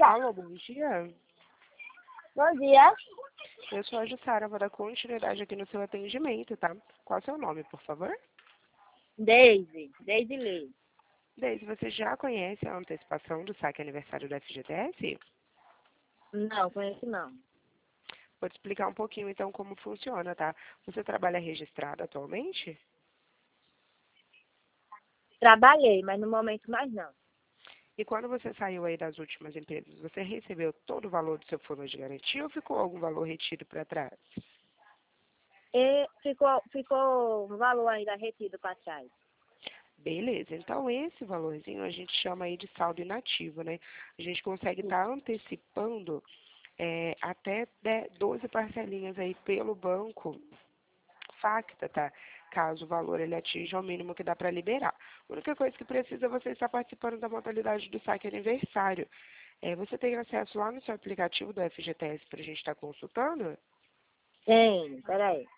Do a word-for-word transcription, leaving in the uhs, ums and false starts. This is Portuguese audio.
Alô, bom dia. Bom dia. Eu sou a Jussara, vou dar continuidade aqui no seu atendimento, tá? Qual é o seu nome, por favor? Deise. Deise Lee. Deise, você já conhece a antecipação do saque aniversário da F G T S? Não, conheço não. Vou te explicar um pouquinho, então, como funciona, tá? Você trabalha registrado atualmente? Trabalhei, mas no momento mais não. E quando você saiu aí das últimas empresas, você recebeu todo o valor do seu fundo de garantia ou ficou algum valor retido para trás? E ficou, ficou um valor ainda retido para trás. Beleza, então esse valorzinho a gente chama aí de saldo inativo, né? A gente consegue estar antecipando é, até de- doze parcelinhas aí pelo banco Facta, tá? Caso o valor ele atinja o mínimo que dá para liberar. A única coisa que precisa é você estar participando da modalidade do saque aniversário. É, você tem acesso lá no seu aplicativo do F G T S para a gente estar consultando? Tem, peraí.